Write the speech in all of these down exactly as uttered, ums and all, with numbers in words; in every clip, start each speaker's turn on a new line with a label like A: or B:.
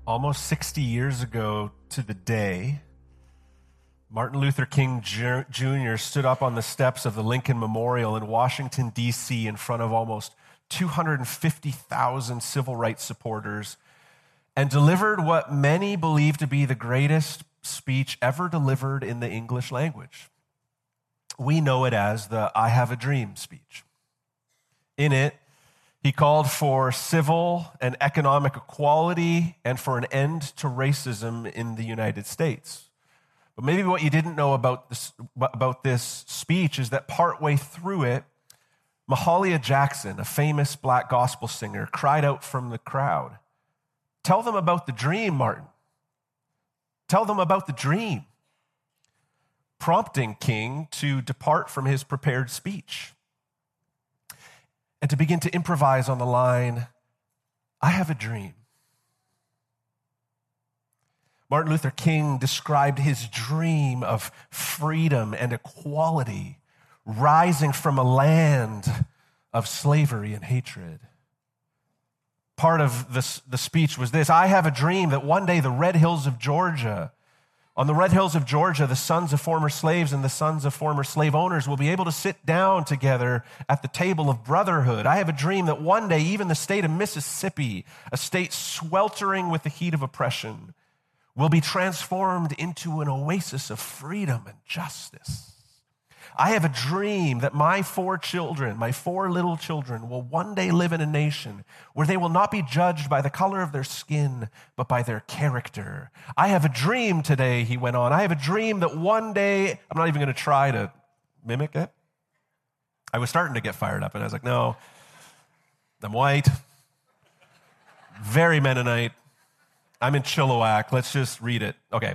A: Almost sixty years ago to the day, Martin Luther King Junior stood up on the steps of the Lincoln Memorial in Washington, D C in front of almost two hundred fifty thousand civil rights supporters and delivered what many believe to be the greatest speech ever delivered in the English language. We know it as the I Have a Dream speech. In it, he called for civil and economic equality and for an end to racism in the United States. But maybe what you didn't know about this, about this speech is that partway through it, Mahalia Jackson, a famous black gospel singer, cried out from the crowd, "Tell them about the dream, Martin. Tell them about the dream," prompting King to depart from his prepared speech and to begin to improvise on the line, "I have a dream." Martin Luther King described his dream of freedom and equality, rising from a land of slavery and hatred. Part of the, the speech was this: "I have a dream that one day the red hills of Georgia, on the red hills of Georgia, the sons of former slaves and the sons of former slave owners will be able to sit down together at the table of brotherhood. I have a dream that one day even the state of Mississippi, a state sweltering with the heat of oppression, will be transformed into an oasis of freedom and justice. I have a dream that my four children, my four little children, will one day live in a nation where they will not be judged by the color of their skin, but by their character. I have a dream today," he went on. "I have a dream that one day," I'm not even going to try to mimic it. I was starting to get fired up, and I was like, no, I'm white, very Mennonite, I'm in Chilliwack, let's just read it. Okay.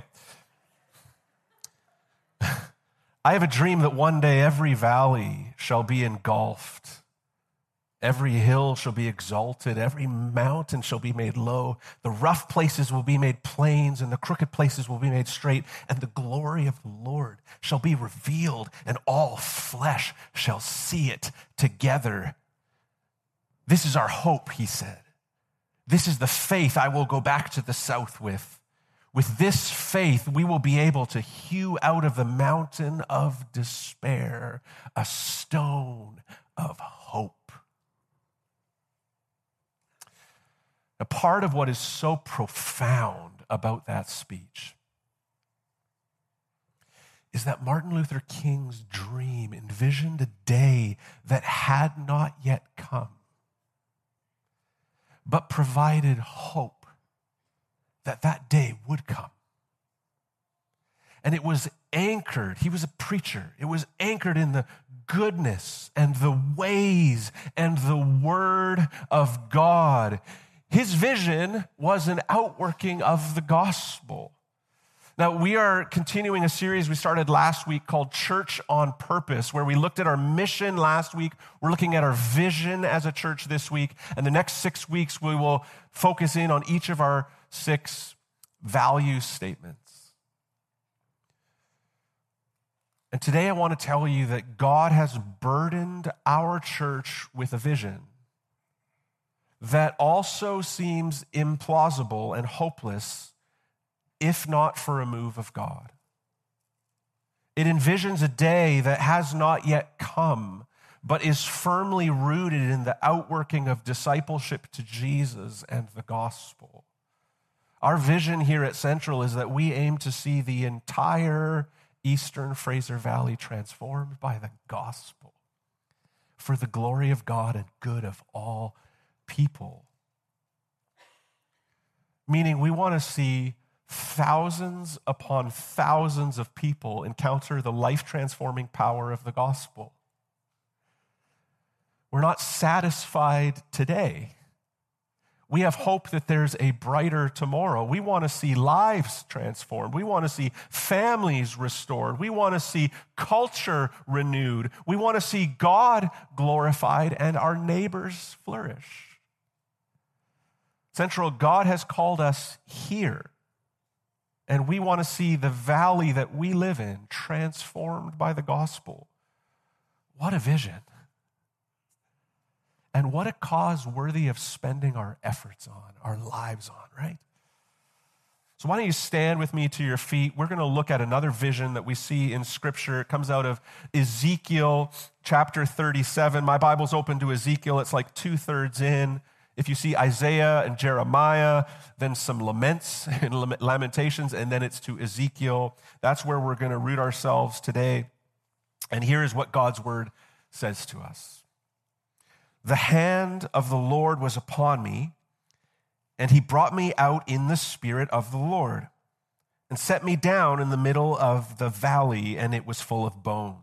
A: "I have a dream that one day every valley shall be engulfed, every hill shall be exalted, every mountain shall be made low, the rough places will be made plains, and the crooked places will be made straight, and the glory of the Lord shall be revealed, and all flesh shall see it together. This is our hope," he said. "This is the faith I will go back to the South with. With this faith, we will be able to hew out of the mountain of despair a stone of hope." A part of what is so profound about that speech is that Martin Luther King's dream envisioned a day that had not yet come, but provided hope that that day would come. And it was anchored, he was a preacher, it was anchored in the goodness and the ways and the word of God. His vision was an outworking of the gospel. Now, we are continuing a series we started last week called Church on Purpose, where we looked at our mission last week. We're looking at our vision as a church this week. And the next six weeks, we will focus in on each of our six value statements. And today I want to tell you that God has burdened our church with a vision that also seems implausible and hopeless if not for a move of God. It envisions a day that has not yet come, but is firmly rooted in the outworking of discipleship to Jesus and the gospel. Our vision here at Central is that we aim to see the entire Eastern Fraser Valley transformed by the gospel for the glory of God and good of all people. Meaning we want to see thousands upon thousands of people encounter the life-transforming power of the gospel. We're not satisfied today. We have hope that there's a brighter tomorrow. We want to see lives transformed. We want to see families restored. We want to see culture renewed. We want to see God glorified and our neighbors flourish. Central, God has called us here. And we want to see the valley that we live in transformed by the gospel. What a vision. And what a cause worthy of spending our efforts on, our lives on, right? So why don't you stand with me to your feet? We're going to look at another vision that we see in Scripture. It comes out of Ezekiel chapter thirty-seven. My Bible's open to Ezekiel. It's like two-thirds in. If you see Isaiah and Jeremiah, then some laments and lamentations, and then it's to Ezekiel. That's where we're going to root ourselves today. And here is what God's word says to us. The hand of the Lord was upon me, and he brought me out in the spirit of the Lord and set me down in the middle of the valley, and it was full of bones.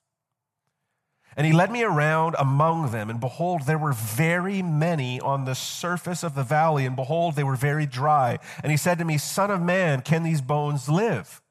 A: And he led me around among them, and behold, there were very many on the surface of the valley, and behold, they were very dry. And he said to me, Son of man, can these bones live?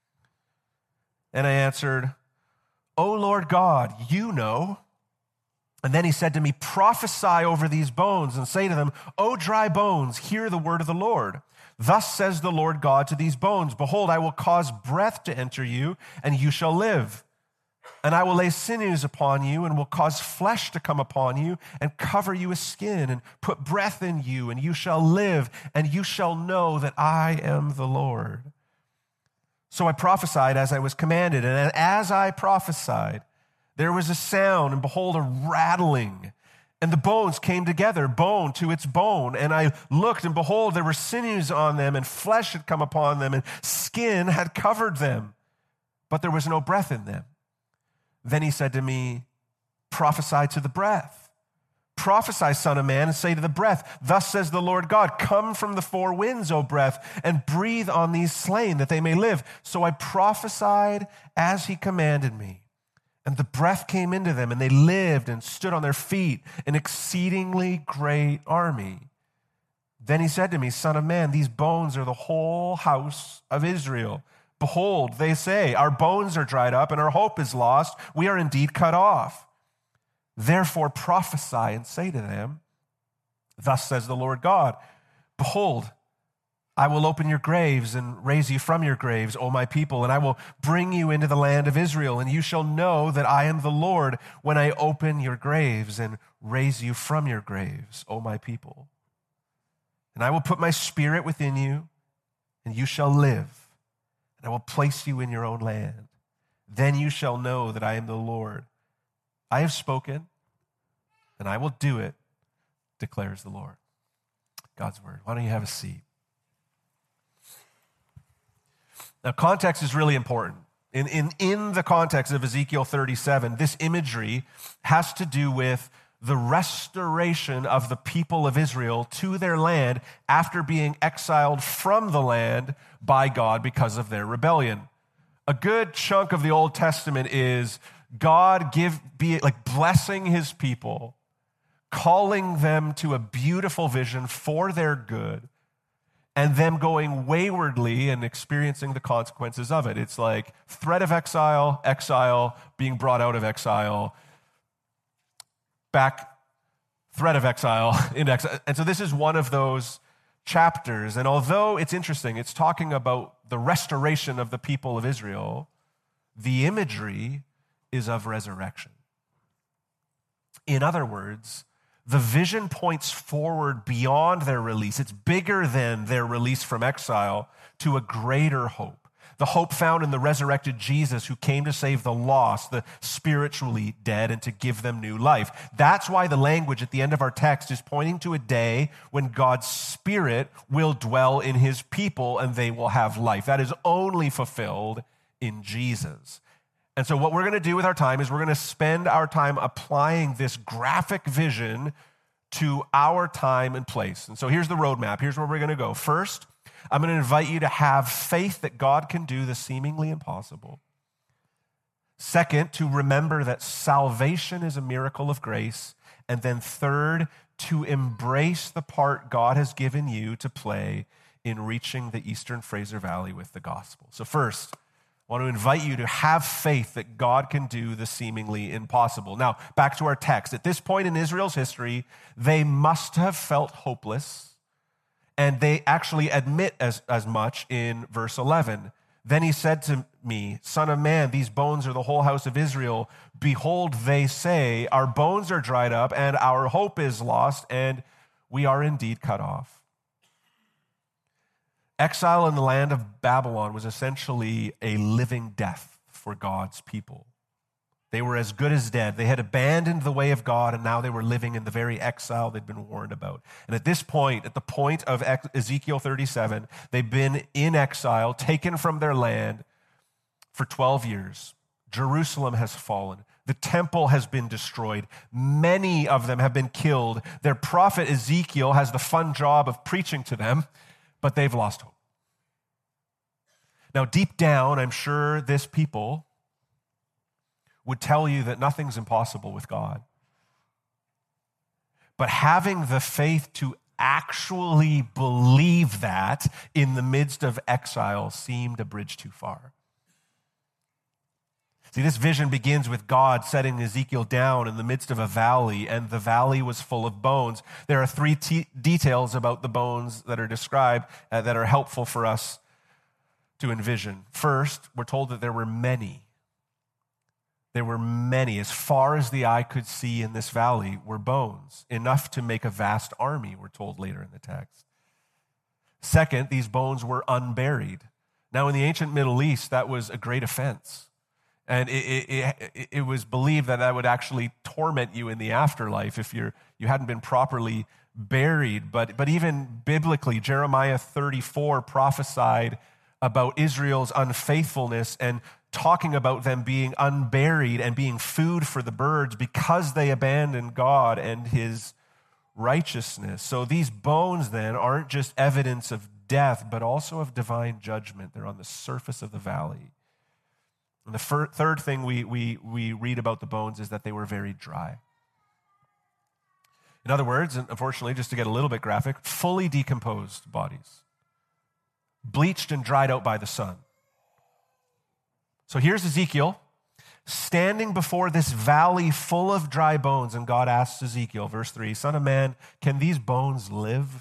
A: And I answered, O Lord God, you know. And then he said to me, prophesy over these bones and say to them, O dry bones, hear the word of the Lord. Thus says the Lord God to these bones, behold, I will cause breath to enter you, and you shall live. And I will lay sinews upon you, and will cause flesh to come upon you, and cover you with skin, and put breath in you, and you shall live, and you shall know that I am the Lord. So I prophesied as I was commanded, and as I prophesied, there was a sound, and behold, a rattling. And the bones came together, bone to its bone. And I looked, and behold, there were sinews on them, and flesh had come upon them, and skin had covered them, but there was no breath in them. Then he said to me, prophesy to the breath. Prophesy, son of man, and say to the breath, thus says the Lord God, come from the four winds, O breath, and breathe on these slain, that they may live. So I prophesied as he commanded me. And the breath came into them, and they lived and stood on their feet, an exceedingly great army. Then he said to me, Son of man, these bones are the whole house of Israel. Behold, they say, our bones are dried up, and our hope is lost. We are indeed cut off. Therefore prophesy and say to them, thus says the Lord God, behold, I will open your graves and raise you from your graves, O my people, and I will bring you into the land of Israel, and you shall know that I am the Lord when I open your graves and raise you from your graves, O my people. And I will put my spirit within you, and you shall live, and I will place you in your own land. Then you shall know that I am the Lord. I have spoken, and I will do it, declares the Lord. God's word. Why don't you have a seat? Now, context is really important. In, in, in the context of Ezekiel thirty-seven, this imagery has to do with the restoration of the people of Israel to their land after being exiled from the land by God because of their rebellion. A good chunk of the Old Testament is God give be like blessing his people, calling them to a beautiful vision for their good, and them going waywardly and experiencing the consequences of it. It's like threat of exile, exile, being brought out of exile, back, threat of exile, into exile. And so this is one of those chapters. And although it's interesting, it's talking about the restoration of the people of Israel, the imagery is of resurrection. In other words, the vision points forward beyond their release. It's bigger than their release from exile to a greater hope. The hope found in the resurrected Jesus who came to save the lost, the spiritually dead, and to give them new life. That's why the language at the end of our text is pointing to a day when God's Spirit will dwell in his people and they will have life. That is only fulfilled in Jesus. And so what we're going to do with our time is we're going to spend our time applying this graphic vision to our time and place. And so here's the roadmap. Here's where we're going to go. First, I'm going to invite you to have faith that God can do the seemingly impossible. Second, to remember that salvation is a miracle of grace. And then third, to embrace the part God has given you to play in reaching the Eastern Fraser Valley with the gospel. So first, I want to invite you to have faith that God can do the seemingly impossible. Now, back to our text. At this point in Israel's history, they must have felt hopeless, and they actually admit as, as much in verse eleven. Then he said to me, Son of man, these bones are the whole house of Israel. Behold, they say, our bones are dried up, and our hope is lost, and we are indeed cut off. Exile in the land of Babylon was essentially a living death for God's people. They were as good as dead. They had abandoned the way of God, and now they were living in the very exile they'd been warned about. And at this point, at the point of Ezekiel thirty-seven, they've been in exile, taken from their land for twelve years. Jerusalem has fallen. The temple has been destroyed. Many of them have been killed. Their prophet Ezekiel has the fun job of preaching to them, but they've lost hope. Now, deep down, I'm sure this people would tell you that nothing's impossible with God. But having the faith to actually believe that in the midst of exile seemed a bridge too far. See, this vision begins with God setting Ezekiel down in the midst of a valley, and the valley was full of bones. There are three t- details about the bones that are described uh, that are helpful for us to envision. First, we're told that there were many. There were many. As far as the eye could see in this valley were bones, enough to make a vast army, we're told later in the text. Second, these bones were unburied. Now, in the ancient Middle East, that was a great offense. And it, it, it, it was believed that that would actually torment you in the afterlife if you're, you hadn't been properly buried. But, but even biblically, Jeremiah thirty-four prophesied about Israel's unfaithfulness and talking about them being unburied and being food for the birds because they abandoned God and his righteousness. So these bones then aren't just evidence of death, but also of divine judgment. They're on the surface of the valley. And the fir- third thing we, we, we read about the bones is that they were very dry. In other words, and unfortunately, just to get a little bit graphic, fully decomposed bodies, bleached and dried out by the sun. So here's Ezekiel standing before this valley full of dry bones, and God asks Ezekiel, verse three, "Son of man, can these bones live?"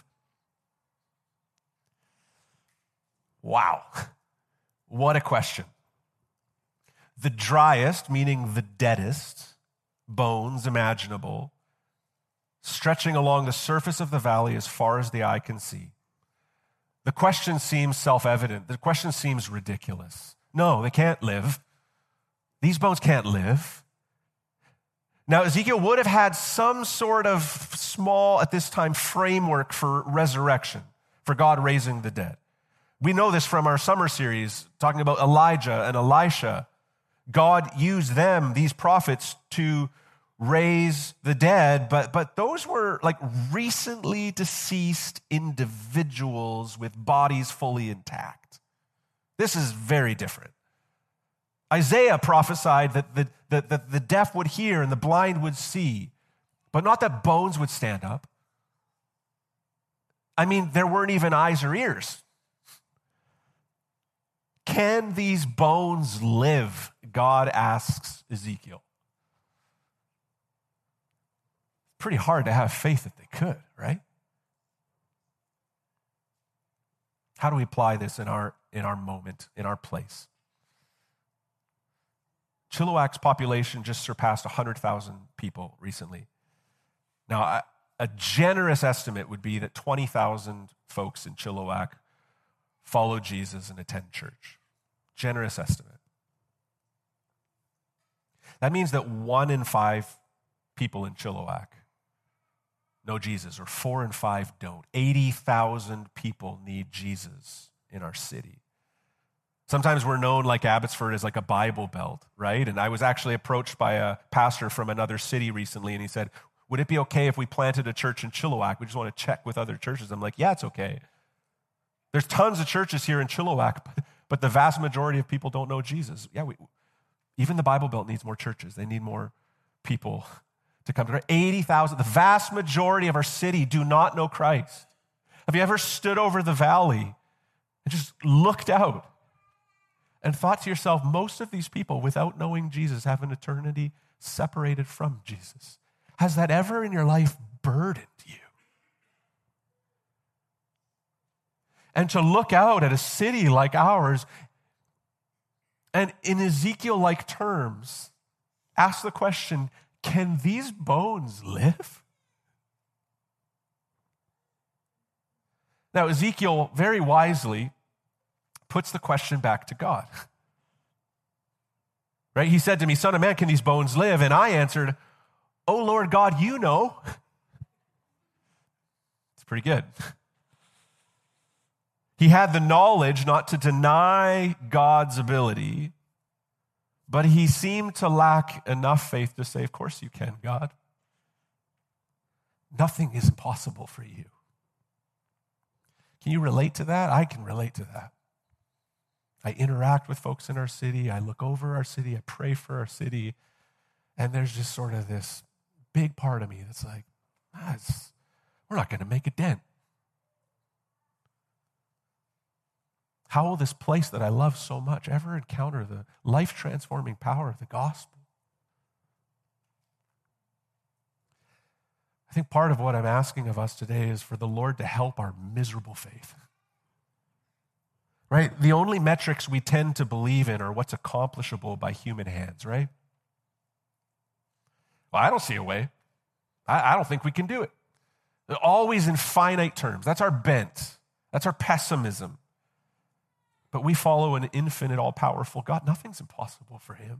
A: Wow, what a question. The driest, meaning the deadest, bones imaginable, stretching along the surface of the valley as far as the eye can see. The question seems self-evident. The question seems ridiculous. No, they can't live. These bones can't live. Now, Ezekiel would have had some sort of small, at this time, framework for resurrection, for God raising the dead. We know this from our summer series, talking about Elijah and Elisha. God used them, these prophets, to raise the dead, but, but those were like recently deceased individuals with bodies fully intact. This is very different. Isaiah prophesied that the, that, that the deaf would hear and the blind would see, but not that bones would stand up. I mean, there weren't even eyes or ears. Can these bones live? God asks Ezekiel. Pretty hard to have faith that they could, right? How do we apply this in our in our moment, in our place? Chilliwack's population just surpassed one hundred thousand people recently. Now, a, a generous estimate would be that twenty thousand folks in Chilliwack follow Jesus and attend church. Generous estimate. That means that one in five people in Chilliwack know Jesus, or four in five don't. eighty thousand people need Jesus in our city. Sometimes we're known like Abbotsford as like a Bible belt, right? And I was actually approached by a pastor from another city recently, and he said, "Would it be okay if we planted a church in Chilliwack? We just want to check with other churches." I'm like, yeah, it's okay. There's tons of churches here in Chilliwack, but, but the vast majority of people don't know Jesus. Yeah, we, even the Bible Belt needs more churches. They need more people to come to Christ. eighty thousand, the vast majority of our city do not know Christ. Have you ever stood over the valley and just looked out and thought to yourself, most of these people, without knowing Jesus, have an eternity separated from Jesus? Has that ever in your life burdened you? And to look out at a city like ours and in Ezekiel-like terms, ask the question, can these bones live? Now, Ezekiel very wisely puts the question back to God. Right? He said to me, "Son of man, can these bones live?" And I answered, "Oh Lord God, you know." It's pretty good. He had the knowledge not to deny God's ability, but he seemed to lack enough faith to say, "Of course you can, God. Nothing is impossible for you." Can you relate to that? I can relate to that. I interact with folks in our city. I look over our city. I pray for our city. And there's just sort of this big part of me that's like, ah, it's, we're not going to make a dent. How will this place that I love so much ever encounter the life-transforming power of the gospel? I think part of what I'm asking of us today is for the Lord to help our miserable faith. Right? The only metrics we tend to believe in are what's accomplishable by human hands, right? Well, I don't see a way. I, I don't think we can do it. They're always in finite terms. That's our bent. That's our pessimism. But we follow an infinite, all-powerful God. Nothing's impossible for him.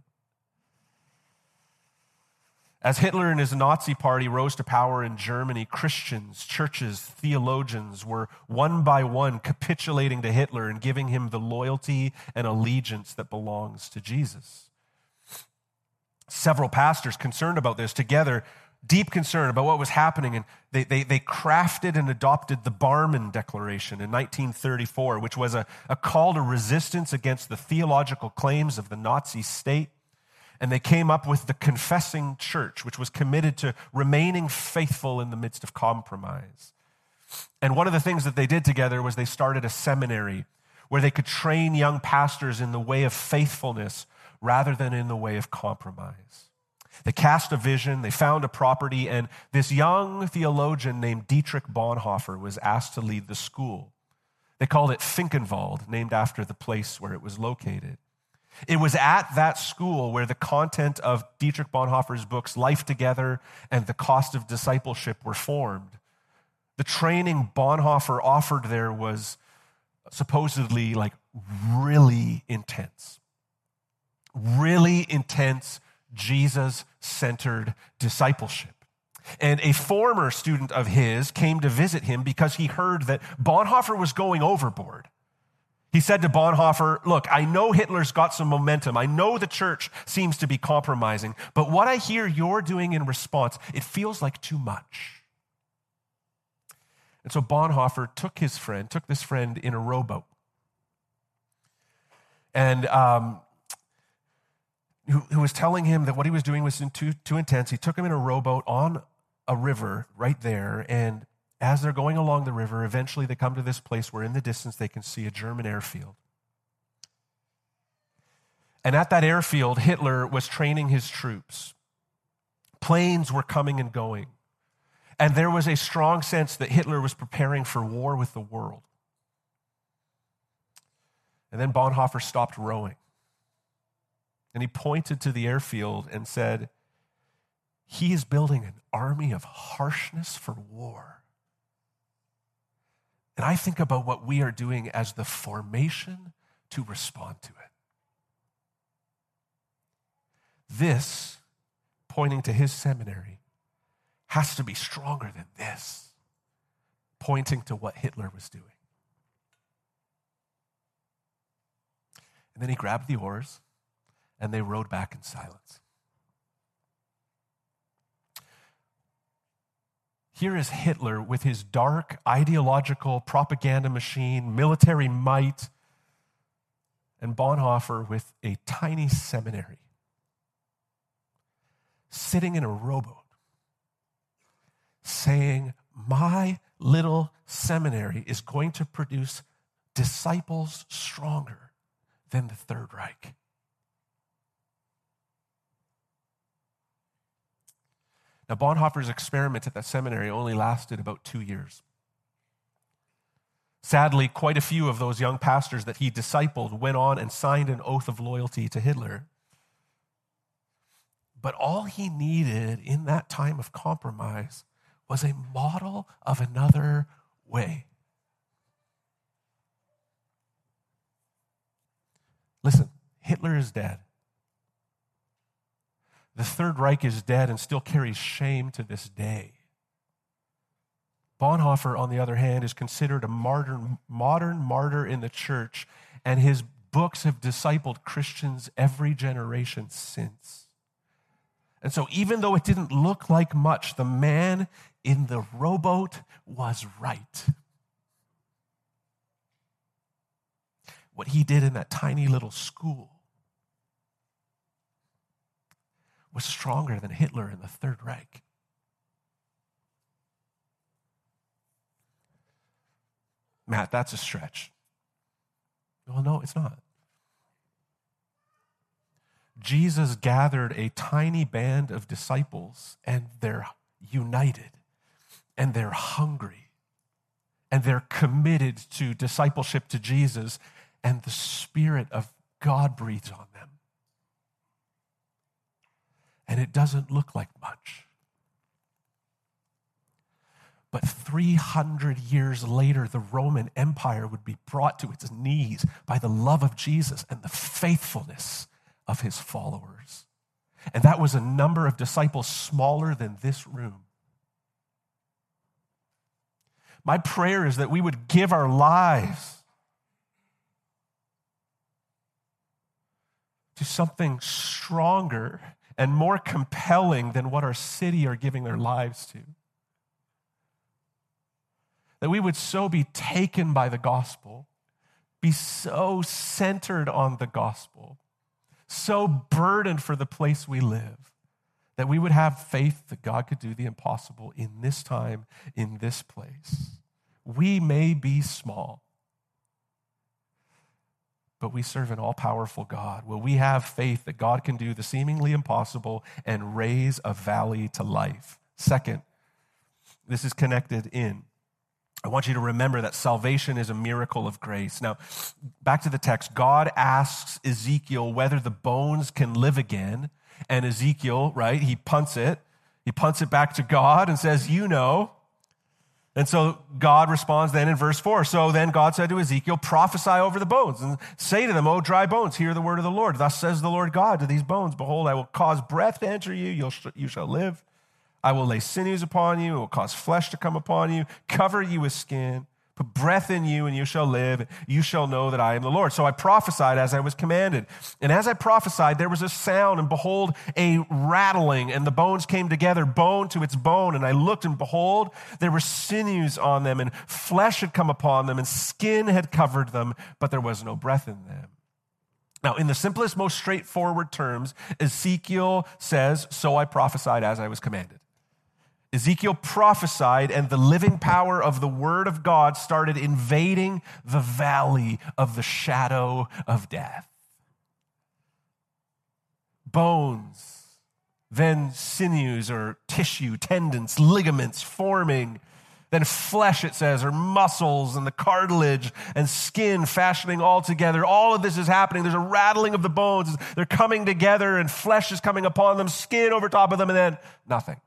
A: As Hitler and his Nazi party rose to power in Germany, Christians, churches, theologians were one by one capitulating to Hitler and giving him the loyalty and allegiance that belongs to Jesus. Several pastors concerned about this together, deep concern about what was happening, and they, they, they crafted and adopted the Barmen Declaration in nineteen thirty-four, which was a, a call to resistance against the theological claims of the Nazi state. And they came up with the Confessing Church, which was committed to remaining faithful in the midst of compromise. And one of the things that they did together was they started a seminary where they could train young pastors in the way of faithfulness rather than in the way of compromise. They cast a vision, they found a property, and this young theologian named Dietrich Bonhoeffer was asked to lead the school. They called it Finkenwald, named after the place where it was located. It was at that school where the content of Dietrich Bonhoeffer's books, Life Together and The Cost of Discipleship, were formed. The training Bonhoeffer offered there was supposedly like really intense. Really intense, Jesus-centered discipleship. And a former student of his came to visit him because he heard that Bonhoeffer was going overboard. He said to Bonhoeffer, "Look, I know Hitler's got some momentum. I know the church seems to be compromising, but what I hear you're doing in response, it feels like too much." And so Bonhoeffer took his friend, took this friend in a rowboat. And um, who, who was telling him that what he was doing was too, too intense. He took him in a rowboat on a river right there, and as they're going along the river, eventually they come to this place where in the distance they can see a German airfield. And at that airfield, Hitler was training his troops. Planes were coming and going. And there was a strong sense that Hitler was preparing for war with the world. And then Bonhoeffer stopped rowing. And he pointed to the airfield and said, "He is building an army of harshness for war." And I think about what we are doing as the formation to respond to it. This, pointing to his seminary, has to be stronger than this, pointing to what Hitler was doing. And then he grabbed the oars, and they rowed back in silence. Here is Hitler with his dark ideological propaganda machine, military might, and Bonhoeffer with a tiny seminary, sitting in a rowboat, saying, "My little seminary is going to produce disciples stronger than the Third Reich." Now, Bonhoeffer's experiment at that seminary only lasted about two years. Sadly, quite a few of those young pastors that he discipled went on and signed an oath of loyalty to Hitler. But all he needed in that time of compromise was a model of another way. Listen, Hitler is dead. The Third Reich is dead and still carries shame to this day. Bonhoeffer, on the other hand, is considered a modern, modern martyr in the church, and his books have discipled Christians every generation since. And so even though it didn't look like much, the man in the rowboat was right. What he did in that tiny little school was stronger than Hitler in the Third Reich. Matt, that's a stretch. Well, no, it's not. Jesus gathered a tiny band of disciples, and they're united, and they're hungry, and they're committed to discipleship to Jesus, and the Spirit of God breathes on them. And it doesn't look like much. But three hundred years later, the Roman Empire would be brought to its knees by the love of Jesus and the faithfulness of his followers. And that was a number of disciples smaller than this room. My prayer is that we would give our lives to something stronger and more compelling than what our city are giving their lives to. That we would so be taken by the gospel, be so centered on the gospel, so burdened for the place we live, that we would have faith that God could do the impossible in this time, in this place. We may be small, but we serve an all-powerful God. Will we have faith that God can do the seemingly impossible and raise a valley to life? Second, this is connected in. I want you to remember that salvation is a miracle of grace. Now, back to the text. God asks Ezekiel whether the bones can live again. And Ezekiel, right, he punts it. He punts it back to God and says, you know. And so God responds then in verse four. So then God said to Ezekiel, prophesy over the bones and say to them, O dry bones, hear the word of the Lord. Thus says the Lord God to these bones, behold, I will cause breath to enter you. You'll, you shall live. I will lay sinews upon you. I will cause flesh to come upon you, cover you with skin, put breath in you, and you shall live. You shall know that I am the Lord. So I prophesied as I was commanded. And as I prophesied, there was a sound, and behold, a rattling, and the bones came together, bone to its bone. And I looked, and behold, there were sinews on them, and flesh had come upon them, and skin had covered them, but there was no breath in them. Now, in the simplest, most straightforward terms, Ezekiel says, so I prophesied as I was commanded. Ezekiel prophesied, and the living power of the word of God started invading the valley of the shadow of death. Bones, then sinews or tissue, tendons, ligaments forming, then flesh, it says, or muscles and the cartilage and skin fashioning all together. All of this is happening. There's a rattling of the bones. They're coming together, and flesh is coming upon them, skin over top of them, and then nothing.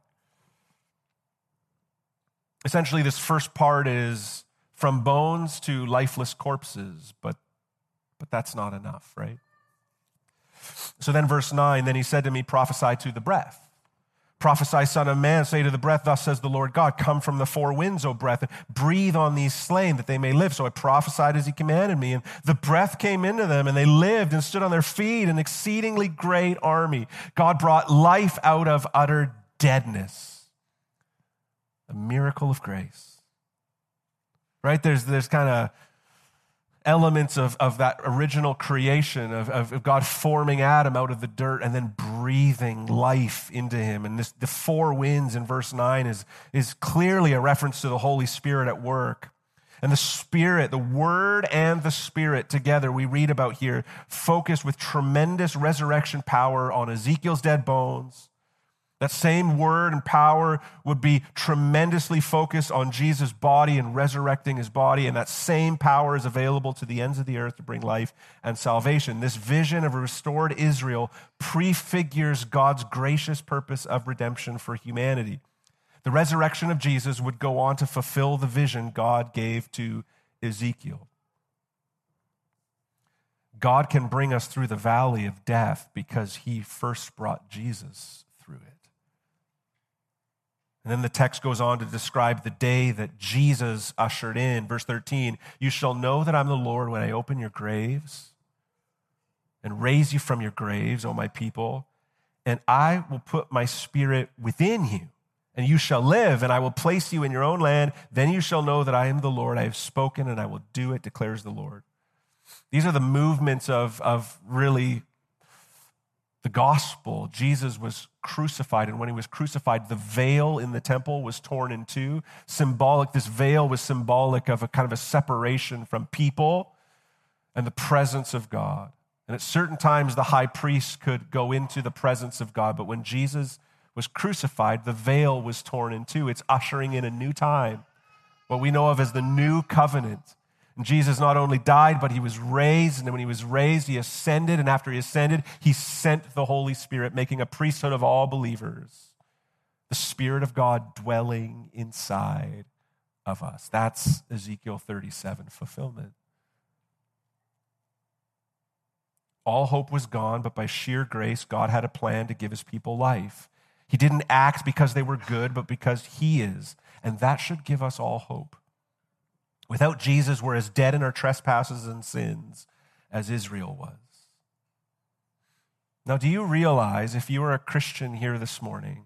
A: Essentially, this first part is from bones to lifeless corpses, but, but that's not enough, right? So then verse nine, then he said to me, prophesy to the breath. Prophesy, son of man, say to the breath, thus says the Lord God, come from the four winds, O breath, and breathe on these slain that they may live. So I prophesied as he commanded me, and the breath came into them, and they lived and stood on their feet, an exceedingly great army. God brought life out of utter deadness. A miracle of grace, right? There's there's kind of elements of, of that original creation of, of God forming Adam out of the dirt and then breathing life into him. And this, the four winds in verse nine is, is clearly a reference to the Holy Spirit at work. And the Spirit, the Word and the Spirit together, we read about here, focused with tremendous resurrection power on Ezekiel's dead bones. That same word and power would be tremendously focused on Jesus' body and resurrecting his body, and that same power is available to the ends of the earth to bring life and salvation. This vision of a restored Israel prefigures God's gracious purpose of redemption for humanity. The resurrection of Jesus would go on to fulfill the vision God gave to Ezekiel. God can bring us through the valley of death because he first brought Jesus through it. And then the text goes on to describe the day that Jesus ushered in. Verse thirteen, you shall know that I'm the Lord when I open your graves and raise you from your graves, O my people, and I will put my spirit within you, and you shall live, and I will place you in your own land. Then you shall know that I am the Lord. I have spoken, and I will do it, declares the Lord. These are the movements of, of really the gospel. Jesus was crucified, and when he was crucified, the veil in the temple was torn in two. Symbolic, this veil was symbolic of a kind of a separation from people and the presence of God. And at certain times, the high priest could go into the presence of God, but when Jesus was crucified, the veil was torn in two. It's ushering in a new time, what we know of as the new covenant. And Jesus not only died, but he was raised. And when he was raised, he ascended. And after he ascended, he sent the Holy Spirit, making a priesthood of all believers. The Spirit of God dwelling inside of us. That's Ezekiel thirty-seven fulfillment. All hope was gone, but by sheer grace, God had a plan to give his people life. He didn't act because they were good, but because he is. And that should give us all hope. Without Jesus, we're as dead in our trespasses and sins as Israel was. Now, do you realize, if you are a Christian here this morning,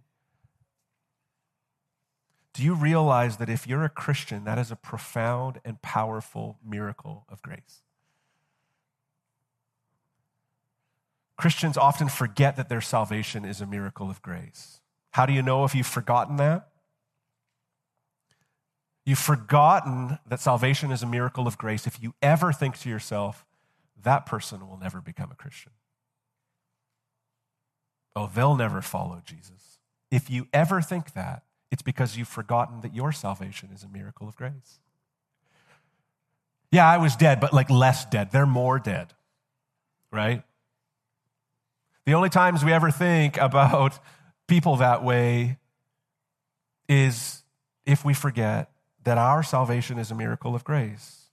A: do you realize that if you're a Christian, that is a profound and powerful miracle of grace? Christians often forget that their salvation is a miracle of grace. How do you know if you've forgotten that? You've forgotten that salvation is a miracle of grace if you ever think to yourself, that person will never become a Christian. Oh, they'll never follow Jesus. If you ever think that, it's because you've forgotten that your salvation is a miracle of grace. Yeah, I was dead, but like less dead. They're more dead, right? The only times we ever think about people that way is if we forget that our salvation is a miracle of grace.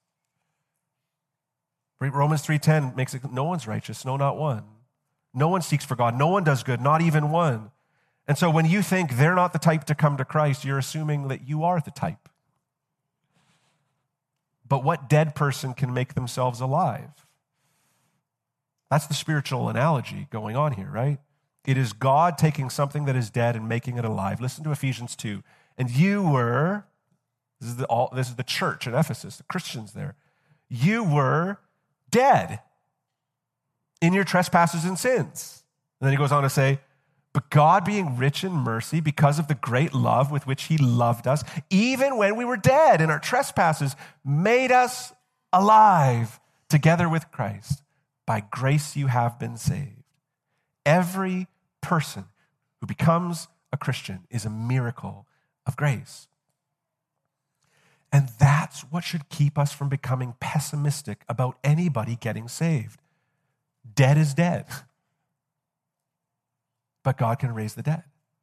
A: Romans three ten makes it, no one's righteous, no, not one. No one seeks for God. No one does good, not even one. And so when you think they're not the type to come to Christ, you're assuming that you are the type. But what dead person can make themselves alive? That's the spiritual analogy going on here, right? It is God taking something that is dead and making it alive. Listen to Ephesians two. And you were, this is the, all, this is the church at Ephesus, the Christians there. You were dead in your trespasses and sins. And then he goes on to say, but God being rich in mercy because of the great love with which he loved us, even when we were dead in our trespasses, made us alive together with Christ. By grace you have been saved. Every person who becomes a Christian is a miracle of grace. And that's what should keep us from becoming pessimistic about anybody getting saved. Dead is dead. But God can raise the dead.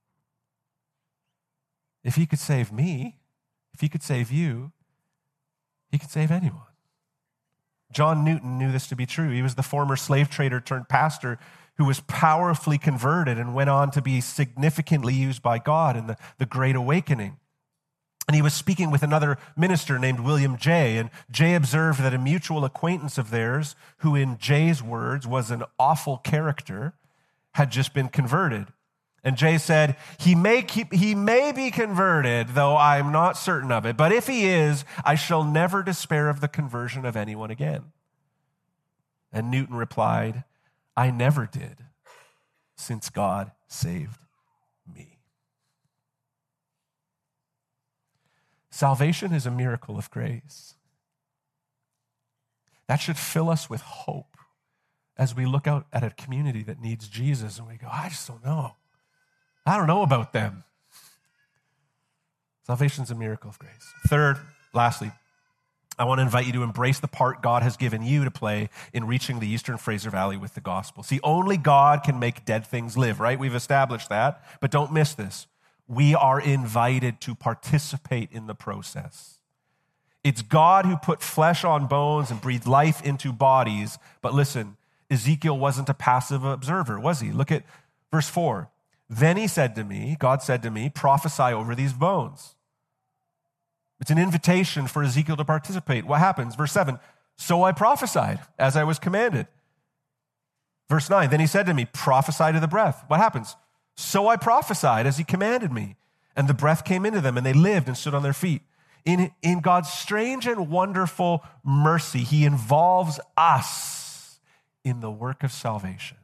A: If he could save me, if he could save you, he could save anyone. John Newton knew this to be true. He was the former slave trader turned pastor who was powerfully converted and went on to be significantly used by God in the, the Great Awakening. And he was speaking with another minister named William Jay, and Jay observed that a mutual acquaintance of theirs, who in Jay's words was an awful character, had just been converted. And Jay said, he may keep, he may be converted, though I'm not certain of it. But if he is, I shall never despair of the conversion of anyone again. And Newton replied, I never did, since God saved me. Salvation is a miracle of grace. That should fill us with hope as we look out at a community that needs Jesus and we go, I just don't know. I don't know about them. Salvation is a miracle of grace. Third, lastly, I want to invite you to embrace the part God has given you to play in reaching the Eastern Fraser Valley with the gospel. See, only God can make dead things live, right? We've established that, but don't miss this. We are invited to participate in the process. It's God who put flesh on bones and breathed life into bodies. But listen, Ezekiel wasn't a passive observer, was he? Look at verse four. Then he said to me, God said to me, prophesy over these bones. It's an invitation for Ezekiel to participate. What happens? Verse seven, so I prophesied as I was commanded. Verse nine, then he said to me, prophesy to the breath. What happens? So I prophesied as he commanded me. And the breath came into them and they lived and stood on their feet. In, in God's strange and wonderful mercy, he involves us in the work of salvation.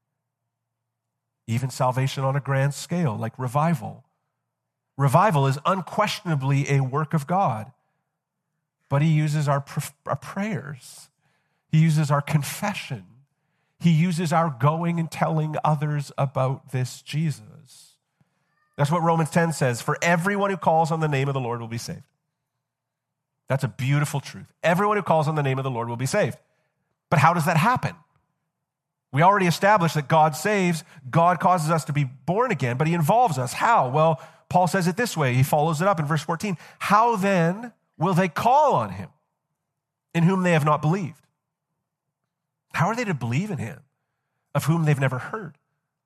A: Even salvation on a grand scale, like revival. Revival is unquestionably a work of God, but he uses our, our prayers. He uses our confession. He uses our going and telling others about this Jesus. That's what Romans ten says. For everyone who calls on the name of the Lord will be saved. That's a beautiful truth. Everyone who calls on the name of the Lord will be saved. But how does that happen? We already established that God saves, God causes us to be born again, but he involves us. How? Well, Paul says it this way. He follows it up in verse fourteen. How then will they call on him in whom they have not believed? How are they to believe in him of whom they've never heard?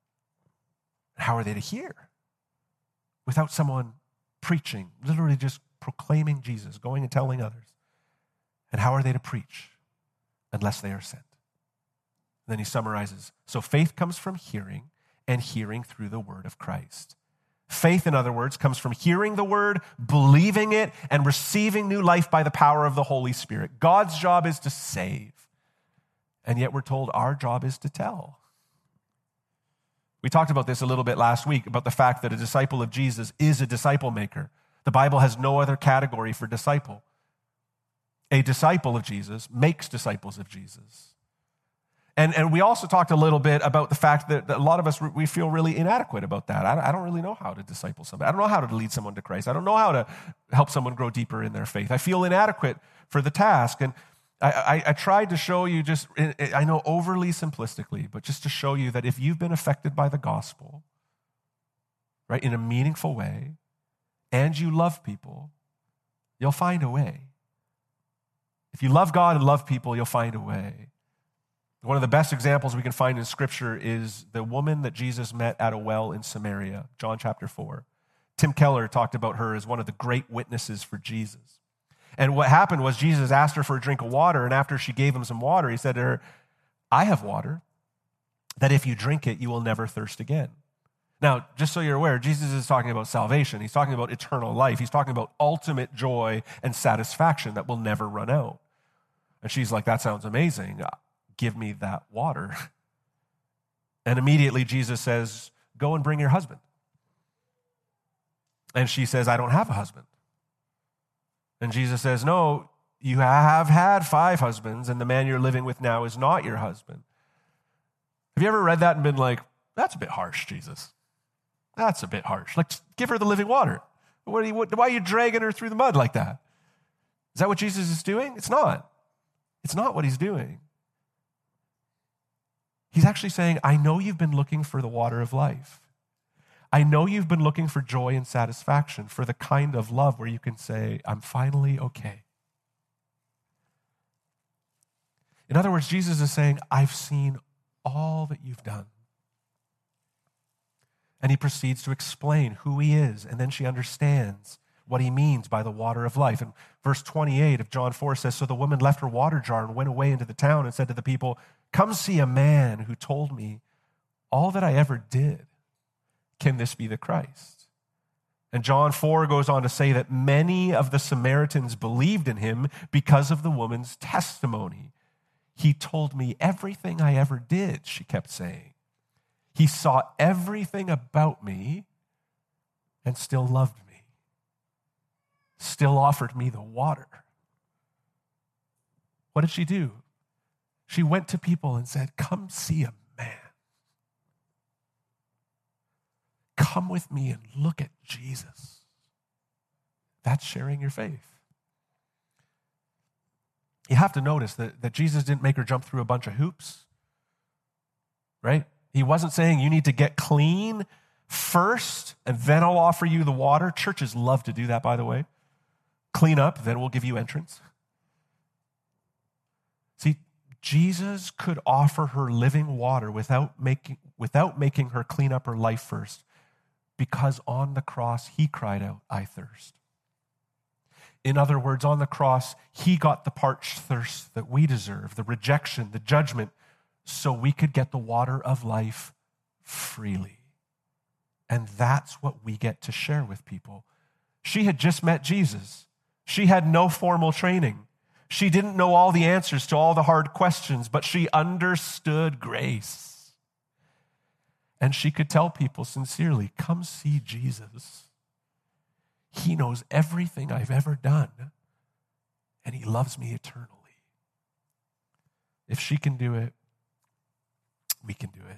A: How are they to hear without someone preaching, literally just proclaiming Jesus, going and telling others? And how are they to preach unless they are sent? Then he summarizes, so faith comes from hearing, and hearing through the word of Christ. Faith, in other words, comes from hearing the word, believing it, and receiving new life by the power of the Holy Spirit. God's job is to save, and yet we're told our job is to tell. We talked about this a little bit last week, about the fact that a disciple of Jesus is a disciple maker. The Bible has no other category for disciple. A disciple of Jesus makes disciples of Jesus. And, and we also talked a little bit about the fact that, that a lot of us, we feel really inadequate about that. I, I don't really know how to disciple somebody. I don't know how to lead someone to Christ. I don't know how to help someone grow deeper in their faith. I feel inadequate for the task. And I, I, I tried to show you just, I know overly simplistically, but just to show you that if you've been affected by the gospel, right, in a meaningful way, and you love people, you'll find a way. If you love God and love people, you'll find a way. One of the best examples we can find in Scripture is the woman that Jesus met at a well in Samaria, John chapter four. Tim Keller talked about her as one of the great witnesses for Jesus. And what happened was Jesus asked her for a drink of water, and after she gave him some water, he said to her, I have water that if you drink it, you will never thirst again. Now, just so you're aware, Jesus is talking about salvation. He's talking about eternal life. He's talking about ultimate joy and satisfaction that will never run out. And she's like, that sounds amazing. Give me that water. And immediately Jesus says, go and bring your husband. And she says, I don't have a husband. And Jesus says, no, you have had five husbands, and the man you're living with now is not your husband. Have you ever read that and been like, that's a bit harsh, Jesus? That's a bit harsh. Like, give her the living water. What are you, what, why are you dragging her through the mud like that? Is that what Jesus is doing? It's not. It's not what he's doing. He's actually saying, I know you've been looking for the water of life. I know you've been looking for joy and satisfaction, for the kind of love where you can say, I'm finally okay. In other words, Jesus is saying, I've seen all that you've done. And he proceeds to explain who he is, and then she understands what he means by the water of life. And verse twenty-eight of John four says, so the woman left her water jar and went away into the town and said to the people, come see a man who told me all that I ever did. Can this be the Christ? And John four goes on to say that many of the Samaritans believed in him because of the woman's testimony. He told me everything I ever did, she kept saying. He saw everything about me and still loved me, still offered me the water. What did she do? She went to people and said, come see a man. Come with me and look at Jesus. That's sharing your faith. You have to notice that, that Jesus didn't make her jump through a bunch of hoops, right? He wasn't saying you need to get clean first and then I'll offer you the water. Churches love to do that, by the way. Clean up, then we'll give you entrance. See, Jesus could offer her living water without making, without making her clean up her life first, because on the cross, he cried out, I thirst. In other words, on the cross, he got the parched thirst that we deserve, the rejection, the judgment, so we could get the water of life freely. And that's what we get to share with people. She had just met Jesus. She had no formal training. She didn't know all the answers to all the hard questions, but she understood grace. And she could tell people sincerely, come see Jesus. He knows everything I've ever done, and he loves me eternally. If she can do it, we can do it.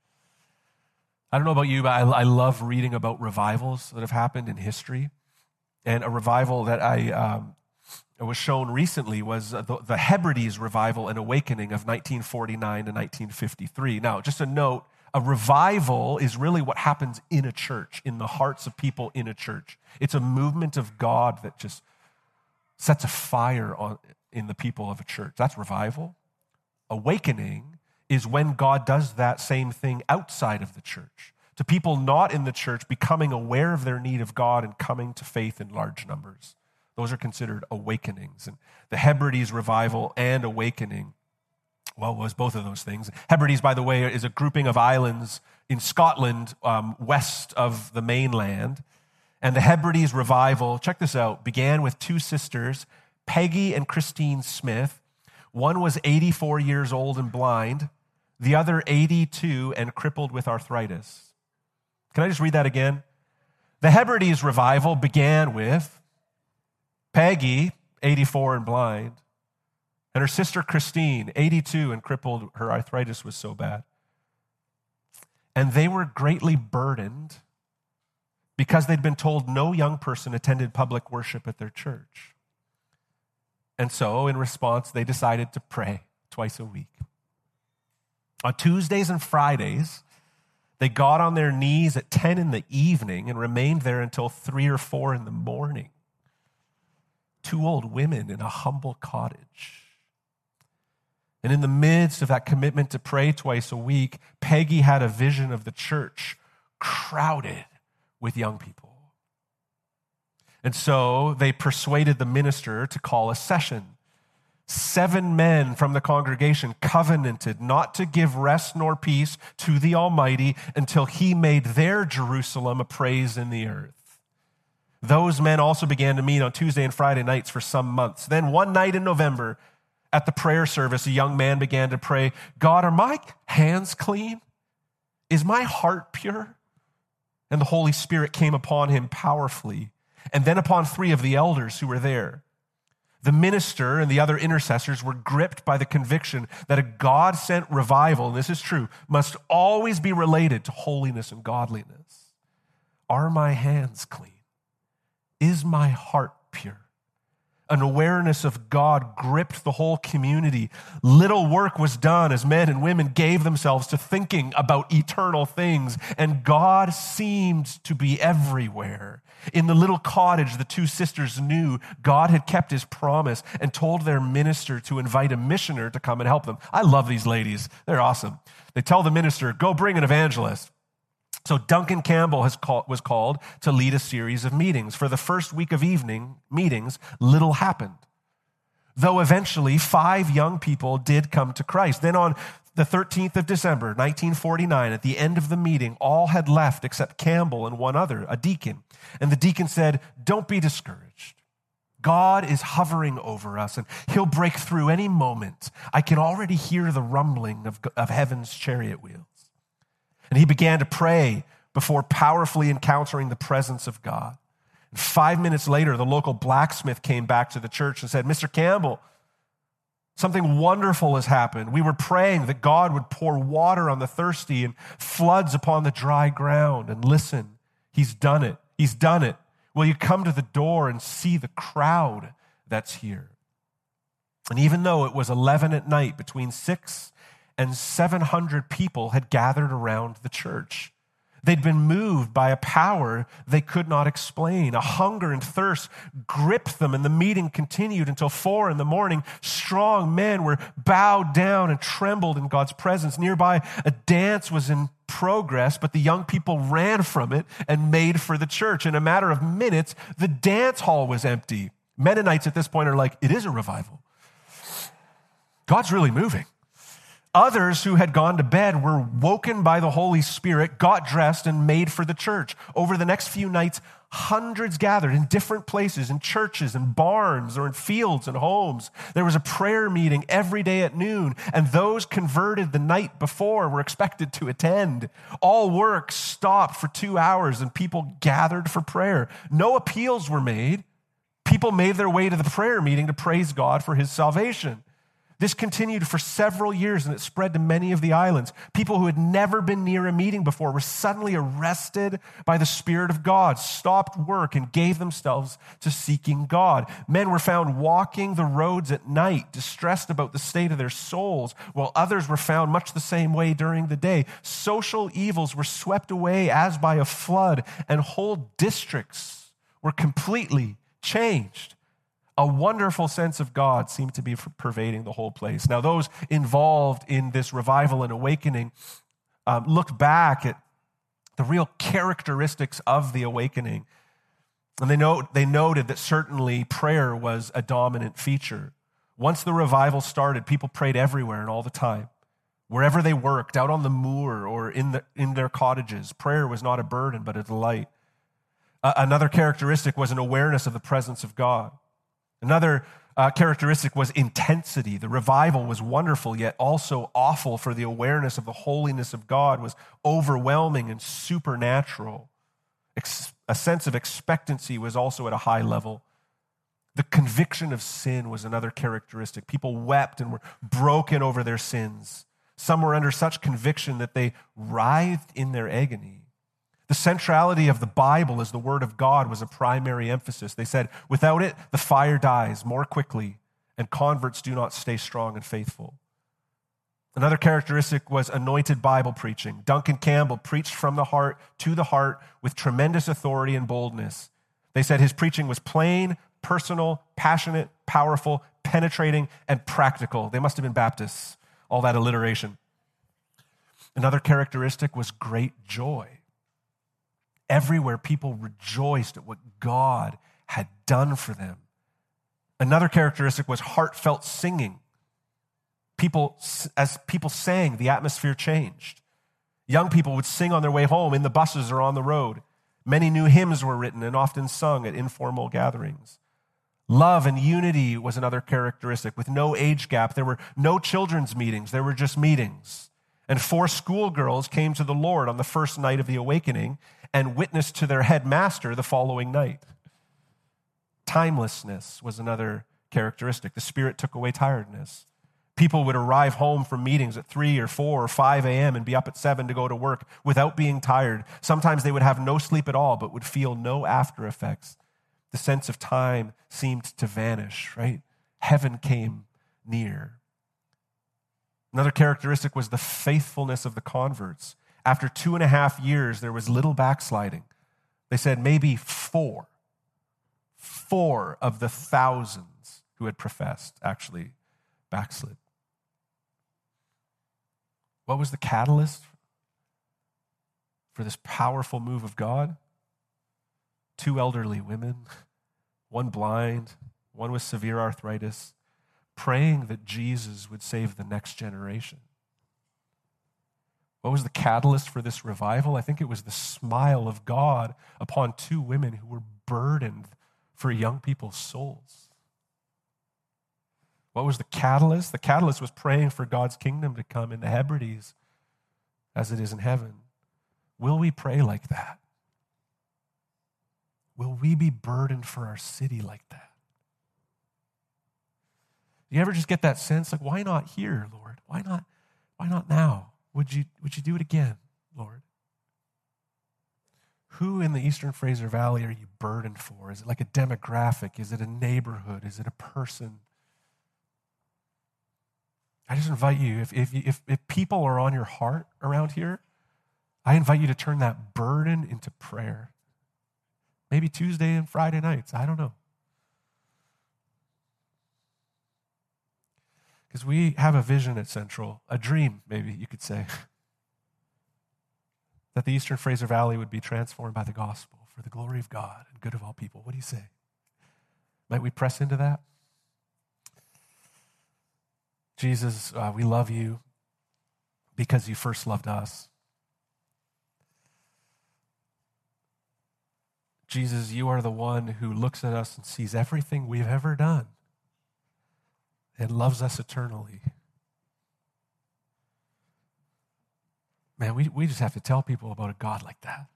A: I don't know about you, but I, I love reading about revivals that have happened in history. And a revival that I um, was shown recently was the, the Hebrides revival and awakening of nineteen forty-nine to nineteen fifty-three. Now, just a note, a revival is really what happens in a church, in the hearts of people in a church. It's a movement of God that just sets a fire on, in the people of a church. That's revival. Awakening is when God does that same thing outside of the church, to people not in the church becoming aware of their need of God and coming to faith in large numbers. Those are considered awakenings. And the Hebrides revival and awakening, well, was both of those things. Hebrides, by the way, is a grouping of islands in Scotland, um, west of the mainland. And the Hebrides revival, check this out, began with two sisters, Peggy and Christine Smith. One was eighty-four years old and blind, the other eighty-two and crippled with arthritis. Can I just read that again? The Hebrides revival began with Peggy, eighty-four and blind, and her sister Christine, eighty-two and crippled. Her arthritis was so bad. And they were greatly burdened because they'd been told no young person attended public worship at their church. And so, in response, they decided to pray twice a week. On Tuesdays and Fridays, they got on their knees at ten in the evening and remained there until three or four in the morning. Two old women in a humble cottage. And in the midst of that commitment to pray twice a week, Peggy had a vision of the church crowded with young people. And so they persuaded the minister to call a session. Seven men from the congregation covenanted not to give rest nor peace to the Almighty until he made their Jerusalem a praise in the earth. Those men also began to meet on Tuesday and Friday nights for some months. Then one night in November, at the prayer service, a young man began to pray, God, are my hands clean? Is my heart pure? And the Holy Spirit came upon him powerfully, and then upon three of the elders who were there. The minister and the other intercessors were gripped by the conviction that a God-sent revival, and this is true, must always be related to holiness and godliness. Are my hands clean? Is my heart pure? An awareness of God gripped the whole community. Little work was done as men and women gave themselves to thinking about eternal things, and God seemed to be everywhere. In the little cottage, the two sisters knew God had kept his promise and told their minister to invite a missioner to come and help them. I love these ladies. They're awesome. They tell the minister, go bring an evangelist. So Duncan Campbell has call, was called to lead a series of meetings. For the first week of evening meetings, little happened. Though eventually five young people did come to Christ. Then on the thirteenth of December, nineteen forty-nine, at the end of the meeting, all had left except Campbell and one other, a deacon. And the deacon said, don't be discouraged. God is hovering over us and he'll break through any moment. I can already hear the rumbling of, of heaven's chariot wheels. And he began to pray before powerfully encountering the presence of God. And five minutes later, the local blacksmith came back to the church and said, Mister Campbell, something wonderful has happened. We were praying that God would pour water on the thirsty and floods upon the dry ground. And listen, he's done it. He's done it. Will you come to the door and see the crowd that's here? And even though it was eleven at night, between six and seven hundred people had gathered around the church. They'd been moved by a power they could not explain. A hunger and thirst gripped them, and the meeting continued until four in the morning. Strong men were bowed down and trembled in God's presence. Nearby, a dance was in progress, but the young people ran from it and made for the church. In a matter of minutes, the dance hall was empty. Mennonites at this point are like, it is a revival. God's really moving. Others who had gone to bed were woken by the Holy Spirit, got dressed, and made for the church. Over the next few nights, hundreds gathered in different places, in churches and barns or in fields and homes. There was a prayer meeting every day at noon, and those converted the night before were expected to attend. All work stopped for two hours, and people gathered for prayer. No appeals were made. People made their way to the prayer meeting to praise God for his salvation. This continued for several years, and it spread to many of the islands. People who had never been near a meeting before were suddenly arrested by the Spirit of God, stopped work, and gave themselves to seeking God. Men were found walking the roads at night, distressed about the state of their souls, while others were found much the same way during the day. Social evils were swept away as by a flood, and whole districts were completely changed. A wonderful sense of God seemed to be pervading the whole place. Now, those involved in this revival and awakening um, looked back at the real characteristics of the awakening. And they, know, they noted that certainly prayer was a dominant feature. Once the revival started, people prayed everywhere and all the time. Wherever they worked, out on the moor or in, the, in their cottages, prayer was not a burden but a delight. Uh, another characteristic was an awareness of the presence of God. Another uh, characteristic was intensity. The revival was wonderful, yet also awful, for the awareness of the holiness of God was overwhelming and supernatural. Ex- a sense of expectancy was also at a high level. The conviction of sin was another characteristic. People wept and were broken over their sins. Some were under such conviction that they writhed in their agony. The centrality of the Bible as the Word of God was a primary emphasis. They said, without it, the fire dies more quickly, and converts do not stay strong and faithful. Another characteristic was anointed Bible preaching. Duncan Campbell preached from the heart to the heart with tremendous authority and boldness. They said his preaching was plain, personal, passionate, powerful, penetrating, and practical. They must have been Baptists, all that alliteration. Another characteristic was great joy. Everywhere, people rejoiced at what God had done for them. Another characteristic was heartfelt singing. People, as people sang, the atmosphere changed. Young people would sing on their way home, in the buses or on the road. Many new hymns were written and often sung at informal gatherings. Love and unity was another characteristic. With no age gap, there were no children's meetings. There were just meetings. And four schoolgirls came to the Lord on the first night of the awakening and witnessed to their headmaster the following night. Timelessness was another characteristic. The Spirit took away tiredness. People would arrive home from meetings at three or four or five a.m. and be up at seven to go to work without being tired. Sometimes they would have no sleep at all, but would feel no after effects. The sense of time seemed to vanish, right? Heaven came near. Another characteristic was the faithfulness of the converts. After two and a half years, there was little backsliding. They said maybe four, four of the thousands who had professed actually backslid. What was the catalyst for this powerful move of God? Two elderly women, one blind, one with severe arthritis, praying that Jesus would save the next generation. What was the catalyst for this revival? I think it was the smile of God upon two women who were burdened for young people's souls. What was the catalyst? The catalyst was praying for God's kingdom to come in the Hebrides as it is in heaven. Will we pray like that? Will we be burdened for our city like that? Do you ever just get that sense, like, why not here, Lord? Why not, why not now? Would you, would you do it again, Lord? Who in the Eastern Fraser Valley are you burdened for? Is it like a demographic? Is it a neighborhood? Is it a person? I just invite you, if, if, if, if people are on your heart around here, I invite you to turn that burden into prayer. Maybe Tuesday and Friday nights, I don't know. Because we have a vision at Central, a dream, maybe you could say, that the Eastern Fraser Valley would be transformed by the gospel for the glory of God and good of all people. What do you say? Might we press into that? Jesus, uh, we love you because you first loved us. Jesus, you are the one who looks at us and sees everything we've ever done and loves us eternally. Man, we, we just have to tell people about a God like that.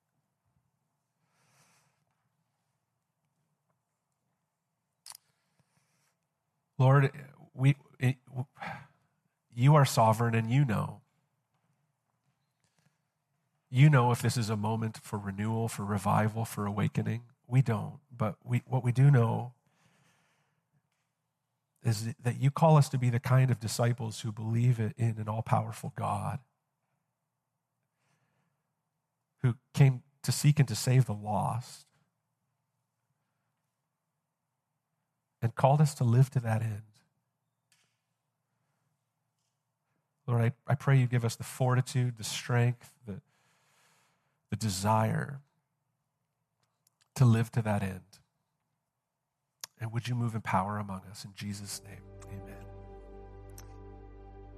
A: Lord, we, it, you are sovereign and you know. You know if this is a moment for renewal, for revival, for awakening. We don't. But we, what we do know is that you call us to be the kind of disciples who believe in an all-powerful God who came to seek and to save the lost and called us to live to that end. Lord, I, I pray you give us the fortitude, the strength, the, the desire to live to that end. And would you move in power among us in Jesus' name? Amen.